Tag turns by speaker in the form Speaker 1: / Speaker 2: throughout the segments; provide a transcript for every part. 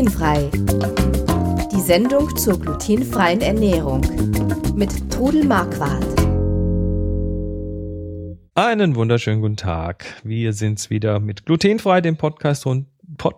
Speaker 1: Glutenfrei. Die Sendung zur glutenfreien Ernährung mit Trudel Marquardt.
Speaker 2: Einen wunderschönen guten Tag. Wir sind's wieder mit Glutenfrei, dem Podcast rund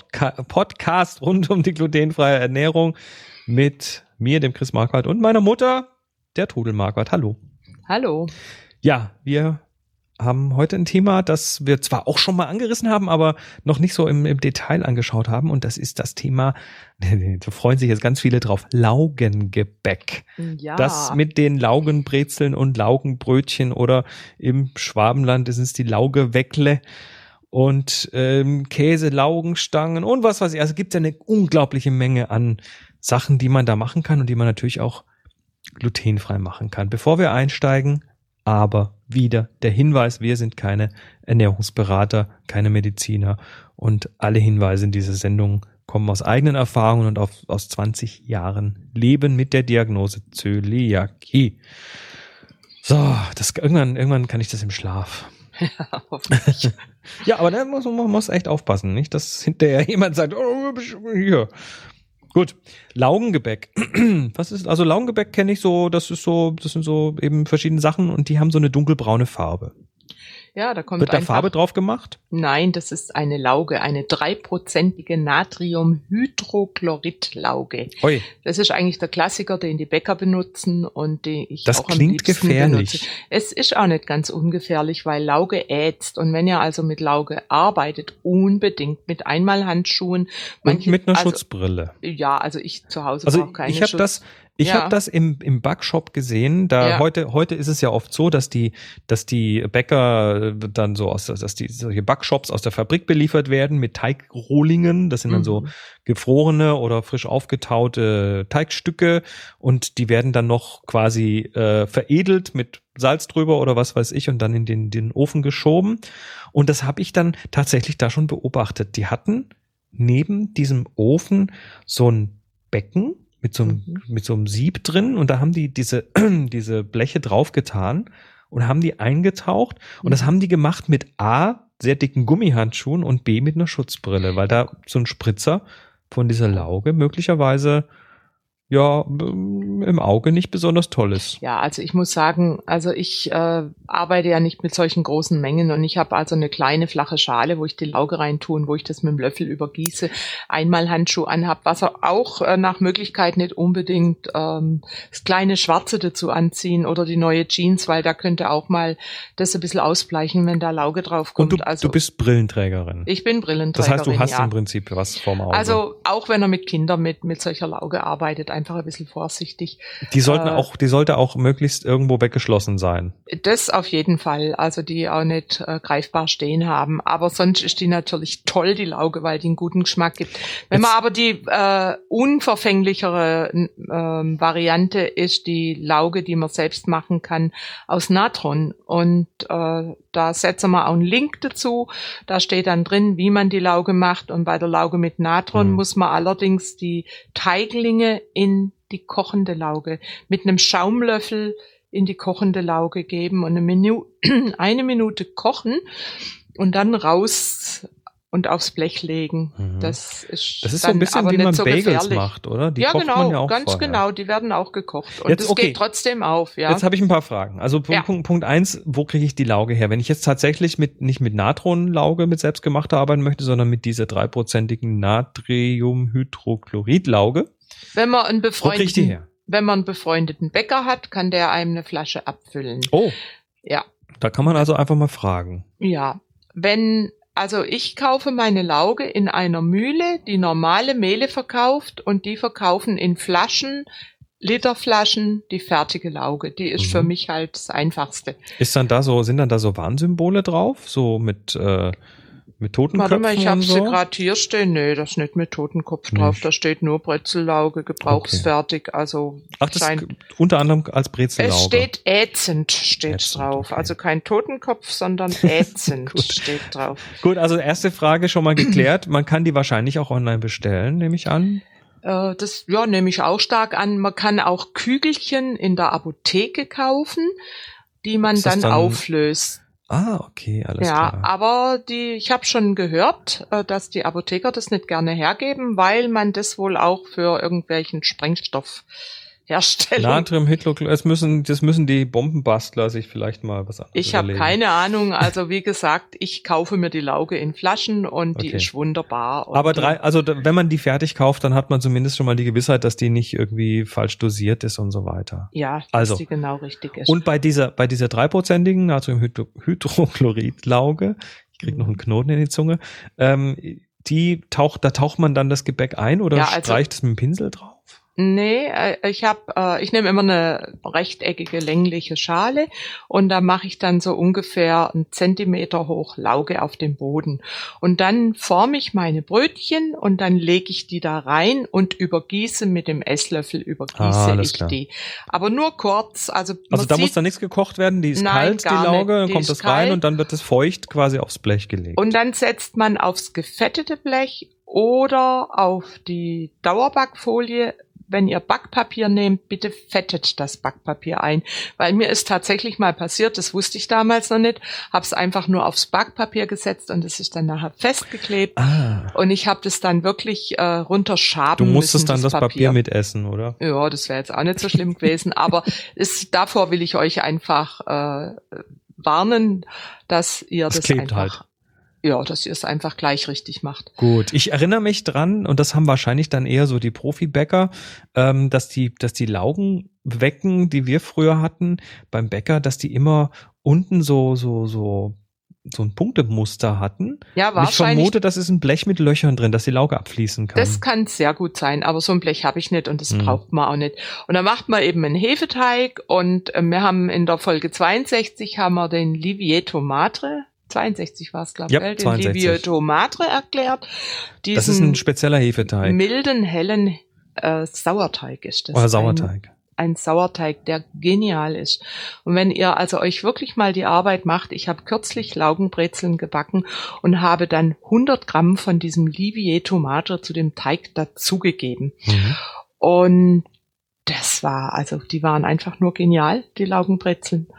Speaker 2: um die glutenfreie Ernährung mit mir, dem Chris Marquardt, und meiner Mutter, der Trudel Marquardt. Hallo.
Speaker 3: Hallo.
Speaker 2: Ja, wir haben heute ein Thema, das wir zwar auch schon mal angerissen haben, aber noch nicht so im Detail angeschaut haben. Und das ist das Thema, da freuen sich jetzt ganz viele drauf, Laugengebäck.
Speaker 3: Ja.
Speaker 2: Das mit den Laugenbrezeln und Laugenbrötchen oder im Schwabenland ist es die Laugeweckle und Käse, Laugenstangen und was weiß ich. Also gibt es ja eine unglaubliche Menge an Sachen, die man da machen kann und die man natürlich auch glutenfrei machen kann. Bevor wir einsteigen, aber wieder der Hinweis, wir sind keine Ernährungsberater, keine Mediziner und alle Hinweise in dieser Sendung kommen aus eigenen Erfahrungen und aus 20 Jahren Leben mit der Diagnose Zöliakie. So, irgendwann kann ich das im Schlaf.
Speaker 3: Ja, hoffentlich.
Speaker 2: Ja, aber da man muss echt aufpassen, nicht, dass hinterher jemand sagt, oh, hier. Gut, Laugengebäck. Was ist, also Laugengebäck kenne ich so, das sind so eben verschiedene Sachen und die haben so eine dunkelbraune Farbe.
Speaker 3: Ja, da kommt
Speaker 2: Wird da Farbe drauf gemacht?
Speaker 3: Nein, das ist eine Lauge, eine 3%ige Natriumhydrochlorid-Lauge.
Speaker 2: Ui.
Speaker 3: Das ist eigentlich der Klassiker, den die Bäcker benutzen und den ich
Speaker 2: das
Speaker 3: auch am
Speaker 2: klingt
Speaker 3: liebsten
Speaker 2: gefährlich.
Speaker 3: benutze. Es ist auch nicht ganz ungefährlich, weil Lauge ätzt. Und wenn ihr also mit Lauge arbeitet, unbedingt mit Einmalhandschuhen.
Speaker 2: Und mit einer Schutzbrille.
Speaker 3: Ja, also ich zu Hause
Speaker 2: Also
Speaker 3: brauche keine
Speaker 2: ich habe das im Backshop gesehen. Da heute ist es ja oft so, dass die Bäcker dann so dass die solche Backshops aus der Fabrik beliefert werden mit Teigrohlingen. Das sind dann so gefrorene oder frisch aufgetaute Teigstücke und die werden dann noch quasi veredelt mit Salz drüber oder was weiß ich und dann in den Ofen geschoben. Und das habe ich dann tatsächlich da schon beobachtet. Die hatten neben diesem Ofen so ein Becken mit so einem Sieb drin und da haben die diese Bleche draufgetan und haben die eingetaucht und das haben die gemacht mit A, sehr dicken Gummihandschuhen und B, mit einer Schutzbrille, weil da so ein Spritzer von dieser Lauge möglicherweise ja im Auge nicht besonders toll ist.
Speaker 3: Ja, also ich muss sagen, also ich arbeite ja nicht mit solchen großen Mengen und ich habe also eine kleine flache Schale, wo ich die Lauge rein tue und wo ich das mit dem Löffel übergieße, einmal Handschuh anhab, was auch nach Möglichkeit nicht unbedingt das kleine Schwarze dazu anziehen oder die neue Jeans, weil da könnte auch mal das ein bisschen ausbleichen, wenn da Lauge drauf kommt.
Speaker 2: Und du bist Brillenträgerin.
Speaker 3: Ich bin Brillenträgerin,
Speaker 2: das heißt, du hast
Speaker 3: ja.
Speaker 2: Im Prinzip was vorm Auge.
Speaker 3: Also auch wenn er mit Kindern mit solcher Lauge arbeitet, einfach ein bisschen vorsichtig.
Speaker 2: Die sollte auch möglichst irgendwo weggeschlossen sein.
Speaker 3: Das auf jeden Fall, also die auch nicht greifbar stehen haben. Aber sonst ist die natürlich toll, die Lauge, weil die einen guten Geschmack gibt. Wenn man aber die unverfänglichere Variante ist die Lauge, die man selbst machen kann, aus Natron. Und da setzen wir auch einen Link dazu. Da steht dann drin, wie man die Lauge macht. Und bei der Lauge mit Natron muss man allerdings die Teiglinge in die kochende Lauge mit einem Schaumlöffel in die kochende Lauge geben und eine Minute kochen und dann raus und aufs Blech legen. Das ist
Speaker 2: so ein bisschen wie man so Bagels gefährlich macht, oder? Die kocht man ja auch
Speaker 3: ganz
Speaker 2: vorher.
Speaker 3: Genau, die werden auch gekocht. Und es geht trotzdem auf, ja.
Speaker 2: Jetzt habe ich ein paar Fragen. Also Punkt 1, wo kriege ich die Lauge her? Wenn ich jetzt tatsächlich nicht mit Natronlauge mit selbstgemachter arbeiten möchte, sondern mit dieser 3%igen Natriumhydrochlorid-Lauge,
Speaker 3: wenn man einen befreundeten Bäcker hat, kann der einem eine Flasche abfüllen.
Speaker 2: Oh.
Speaker 3: Ja.
Speaker 2: Da kann man also einfach mal fragen.
Speaker 3: Ja. Also ich kaufe meine Lauge in einer Mühle, die normale Mehle verkauft und die verkaufen in Flaschen, Literflaschen, die fertige Lauge. Die ist für mich halt das Einfachste.
Speaker 2: Sind dann da so Warnsymbole drauf? So mit Totenköpfen?
Speaker 3: Warte mal, ich habe
Speaker 2: so?
Speaker 3: sie gerade hier stehen. Nee, das ist nicht mit Totenkopf drauf. Da steht nur Brezellauge, gebrauchsfertig. Okay. Also
Speaker 2: das unter anderem als Brezellauge.
Speaker 3: Es steht ätzend drauf. Okay. Also kein Totenkopf, sondern ätzend steht drauf.
Speaker 2: Gut, also erste Frage schon mal geklärt. Man kann die wahrscheinlich auch online bestellen, nehme ich an.
Speaker 3: Das nehme ich auch stark an. Man kann auch Kügelchen in der Apotheke kaufen, die man dann auflöst.
Speaker 2: Okay, alles klar.
Speaker 3: Ja, aber ich habe schon gehört, dass die Apotheker das nicht gerne hergeben, weil man das wohl auch für irgendwelchen Sprengstoff Herstellung.
Speaker 2: Natriumhydrochlorid, das müssen die Bombenbastler sich vielleicht mal was anderes
Speaker 3: Ich habe keine Ahnung, also wie gesagt, ich kaufe mir die Lauge in Flaschen und die ist wunderbar.
Speaker 2: Aber wenn man die fertig kauft, dann hat man zumindest schon mal die Gewissheit, dass die nicht irgendwie falsch dosiert ist und so weiter.
Speaker 3: Ja, dass die genau richtig ist.
Speaker 2: Und bei dieser 3%igen Natriumhydrochlorid-Lauge, ich krieg noch einen Knoten in die Zunge, da taucht man dann das Gebäck ein oder streicht es mit dem Pinsel drauf?
Speaker 3: Nee, ich nehme immer eine rechteckige, längliche Schale und da mache ich dann so ungefähr 1 Zentimeter hoch Lauge auf dem Boden. Und dann forme ich meine Brötchen und dann lege ich die da rein und übergieße mit dem Esslöffel, die. Aber nur kurz. Also
Speaker 2: da muss dann nichts gekocht werden, die ist kalt, die Lauge, dann kommt das rein und dann wird es feucht quasi aufs Blech gelegt.
Speaker 3: Und dann setzt man aufs gefettete Blech oder auf die Dauerbackfolie. Wenn ihr Backpapier nehmt, bitte fettet das Backpapier ein. Weil mir ist tatsächlich mal passiert, das wusste ich damals noch nicht, habe es einfach nur aufs Backpapier gesetzt und es ist dann nachher festgeklebt. Und ich habe das dann wirklich runterschaben müssen.
Speaker 2: Du musstest dann das Papier mitessen, oder?
Speaker 3: Ja, das wäre jetzt auch nicht so schlimm gewesen. Aber davor will ich euch einfach warnen, dass ihr das
Speaker 2: klebt
Speaker 3: einfach...
Speaker 2: halt.
Speaker 3: Ja, dass ihr es einfach gleich richtig macht.
Speaker 2: Gut, ich erinnere mich dran, und das haben wahrscheinlich dann eher so die Profibäcker, dass die Laugenwecken, die wir früher hatten beim Bäcker, dass die immer unten so ein Punktemuster hatten.
Speaker 3: Ja, wahrscheinlich.
Speaker 2: Ich vermute, das ist ein Blech mit Löchern drin, dass die Lauge abfließen kann.
Speaker 3: Das kann sehr gut sein, aber so ein Blech habe ich nicht und das braucht man auch nicht. Und dann macht man eben einen Hefeteig und wir haben in der Folge 62 haben wir den Livieto Madre 62 war es, glaube ich, den Livieto Madre erklärt.
Speaker 2: Das ist ein spezieller Hefeteig.
Speaker 3: Milden, hellen Sauerteig ist das.
Speaker 2: Oder Sauerteig.
Speaker 3: Ein Sauerteig, der genial ist. Und wenn ihr also euch wirklich mal die Arbeit macht, ich habe kürzlich Laugenbrezeln gebacken und habe dann 100 Gramm von diesem Livieto Madre zu dem Teig dazugegeben. Und die waren einfach nur genial, die Laugenbrezeln.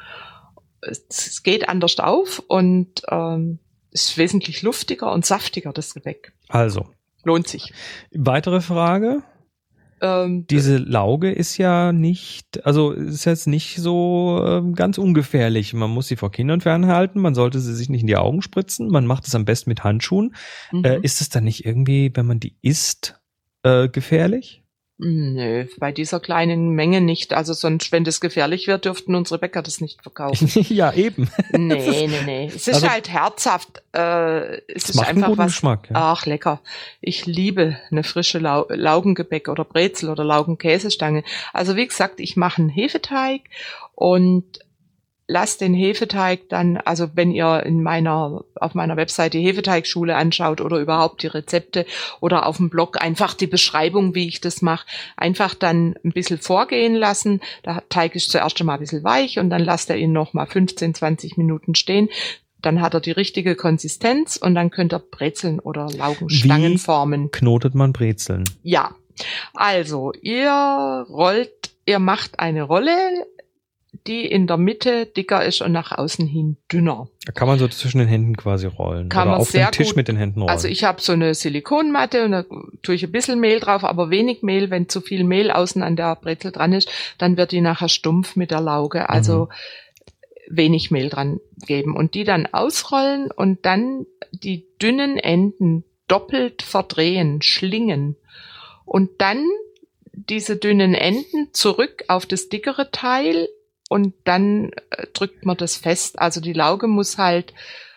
Speaker 3: Es geht anders auf und ist wesentlich luftiger und saftiger, das Gebäck.
Speaker 2: Also.
Speaker 3: Lohnt sich.
Speaker 2: Weitere Frage? Diese Lauge ist ja nicht, also ist jetzt nicht so ganz ungefährlich. Man muss sie vor Kindern fernhalten, man sollte sie sich nicht in die Augen spritzen, man macht es am besten mit Handschuhen. Ist es dann nicht irgendwie, wenn man die isst, gefährlich?
Speaker 3: Nö, bei dieser kleinen Menge nicht. Also sonst, wenn das gefährlich wird, dürften unsere Bäcker das nicht verkaufen.
Speaker 2: Ja, eben.
Speaker 3: Nee. Es ist halt herzhaft. Es ist
Speaker 2: macht
Speaker 3: einfach
Speaker 2: einen guten Geschmack. Ja.
Speaker 3: Ach, lecker. Ich liebe eine frische Laugengebäck oder Brezel oder Laugenkäsestange. Also wie gesagt, ich mache einen Hefeteig und lasst den Hefeteig dann, also wenn ihr auf meiner Webseite die Hefeteigschule anschaut oder überhaupt die Rezepte oder auf dem Blog einfach die Beschreibung, wie ich das mache, einfach dann ein bisschen vorgehen lassen. Der Teig ist zuerst einmal ein bisschen weich und dann lasst ihr ihn noch mal 15, 20 Minuten stehen. Dann hat er die richtige Konsistenz und dann könnt ihr Brezeln oder Laugenstangen formen.
Speaker 2: Knotet man Brezeln?
Speaker 3: Ja, also ihr macht eine Rolle, die in der Mitte dicker ist und nach außen hin dünner.
Speaker 2: Da kann man so zwischen den Händen quasi rollen.
Speaker 3: Kann
Speaker 2: oder
Speaker 3: man
Speaker 2: auf
Speaker 3: sehr
Speaker 2: den Tisch
Speaker 3: gut,
Speaker 2: mit den Händen rollen.
Speaker 3: Also ich habe so eine Silikonmatte und da tue ich ein bisschen Mehl drauf, aber wenig Mehl. Wenn zu viel Mehl außen an der Brezel dran ist, dann wird die nachher stumpf mit der Lauge. Also wenig Mehl dran geben und die dann ausrollen und dann die dünnen Enden doppelt verdrehen, schlingen und dann diese dünnen Enden zurück auf das dickere Teil und dann drückt man das fest. Also die Lauge muss halt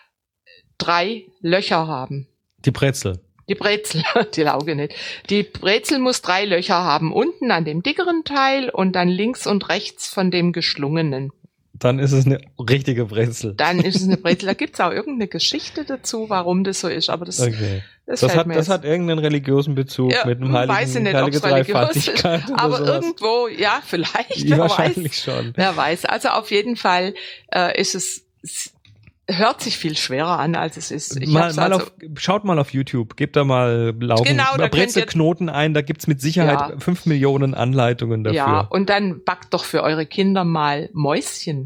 Speaker 3: 3 Löcher haben.
Speaker 2: Die Brezel.
Speaker 3: Die Brezel, die Lauge nicht. Die Brezel muss 3 Löcher haben. Unten an dem dickeren Teil und dann links und rechts von dem geschlungenen.
Speaker 2: Dann ist es eine richtige Brezel.
Speaker 3: Dann ist es eine Brezel. Da gibt's auch irgendeine Geschichte dazu, warum das so ist. Aber das hat
Speaker 2: irgendeinen religiösen Bezug mit einem heilige Dreifaltigkeit.
Speaker 3: Aber sowas. Irgendwo, ja, vielleicht.
Speaker 2: Wahrscheinlich schon.
Speaker 3: Wer weiß. Also auf jeden Fall ist es hört sich viel schwerer an, als es ist.
Speaker 2: Schaut mal auf YouTube, gebt da mal Brezelknoten ein, da gibt's mit Sicherheit 5 Millionen Anleitungen dafür.
Speaker 3: Ja, und dann backt doch für eure Kinder mal Mäuschen.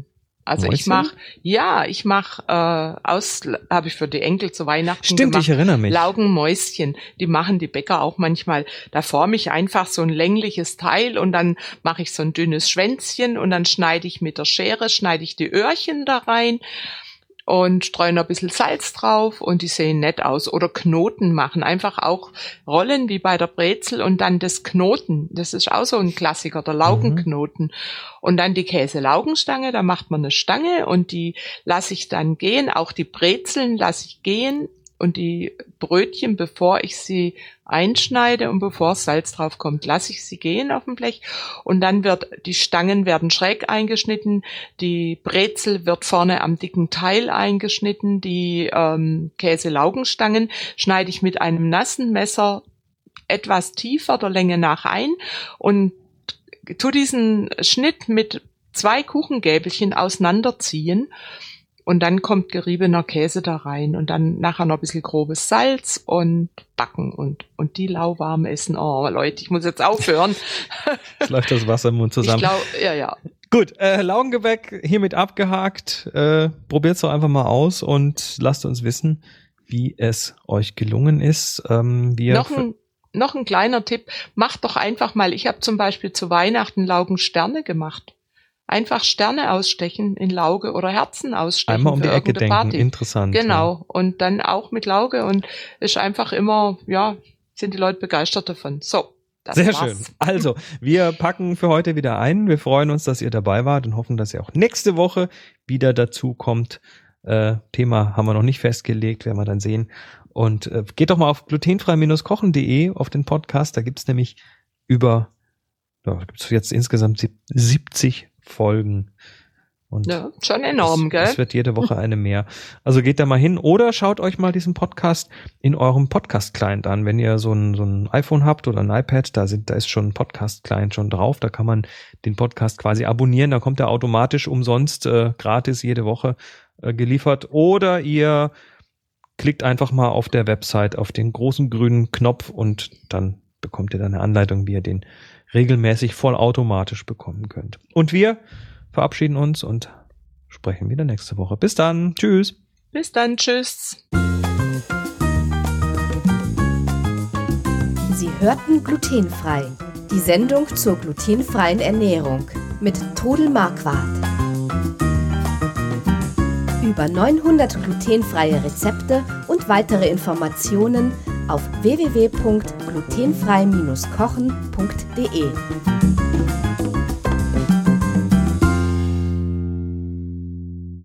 Speaker 3: Also
Speaker 2: Mäuschen?
Speaker 3: ich mache habe ich für die Enkel zu Weihnachten
Speaker 2: Stimmt,
Speaker 3: gemacht.
Speaker 2: Ich erinnere mich.
Speaker 3: Laugenmäuschen, die machen die Bäcker auch manchmal. Da forme ich einfach so ein längliches Teil und dann mache ich so ein dünnes Schwänzchen und dann schneide ich mit der Schere, die Öhrchen da rein und streue noch ein bisschen Salz drauf und die sehen nett aus. Oder Knoten machen, einfach auch Rollen wie bei der Brezel und dann das Knoten. Das ist auch so ein Klassiker, der Laugenknoten. Und dann die Käse-Laugenstange, da macht man eine Stange und die lasse ich dann gehen. Auch die Brezeln lasse ich gehen und die Brötchen, bevor ich sie einschneide und bevor Salz drauf kommt, lasse ich sie gehen auf dem Blech und dann die Stangen werden schräg eingeschnitten, die Brezel wird vorne am dicken Teil eingeschnitten, die Käse-Laugenstangen schneide ich mit einem nassen Messer etwas tiefer der Länge nach ein und tu diesen Schnitt mit 2 Kuchengäbelchen auseinanderziehen. Und dann kommt geriebener Käse da rein und dann nachher noch ein bisschen grobes Salz und backen und die lauwarm essen. Oh Leute, ich muss jetzt aufhören.
Speaker 2: Jetzt läuft das Wasser im Mund zusammen.
Speaker 3: Ja.
Speaker 2: Gut, Laugengebäck hiermit abgehakt. Probiert's doch einfach mal aus und lasst uns wissen, wie es euch gelungen ist.
Speaker 3: Noch ein kleiner Tipp. Macht doch einfach mal, ich habe zum Beispiel zu Weihnachten Laugensterne gemacht. Einfach Sterne ausstechen in Lauge oder Herzen ausstechen.
Speaker 2: Einmal um die Ecke denken,
Speaker 3: Party.
Speaker 2: Interessant.
Speaker 3: Genau,
Speaker 2: ja.
Speaker 3: Und dann auch mit Lauge und ist einfach immer, sind die Leute begeistert davon. So, das
Speaker 2: Sehr
Speaker 3: war's.
Speaker 2: schön. Also, wir packen für heute wieder ein. Wir freuen uns, dass ihr dabei wart und hoffen, dass ihr auch nächste Woche wieder dazu kommt. Thema haben wir noch nicht festgelegt, werden wir dann sehen. Und geht doch mal auf glutenfrei-kochen.de auf den Podcast. Da gibt's nämlich gibt's jetzt insgesamt 70 Folgen. Und
Speaker 3: ja, schon enorm, gell?
Speaker 2: Es wird jede Woche eine mehr. Also geht da mal hin oder schaut euch mal diesen Podcast in eurem Podcast-Client an. Wenn ihr so ein iPhone habt oder ein iPad, da ist schon ein Podcast-Client schon drauf. Da kann man den Podcast quasi abonnieren. Da kommt er automatisch umsonst gratis jede Woche geliefert. Oder ihr klickt einfach mal auf der Website auf den großen grünen Knopf und dann bekommt ihr da eine Anleitung, wie ihr den regelmäßig vollautomatisch bekommen könnt. Und wir verabschieden uns und sprechen wieder nächste Woche. Bis dann. Tschüss.
Speaker 3: Bis dann. Tschüss.
Speaker 1: Sie hörten Glutenfrei. Die Sendung zur glutenfreien Ernährung mit Trudel Marquardt. Über 900 glutenfreie Rezepte und weitere Informationen auf www.glutenfrei-kochen.de.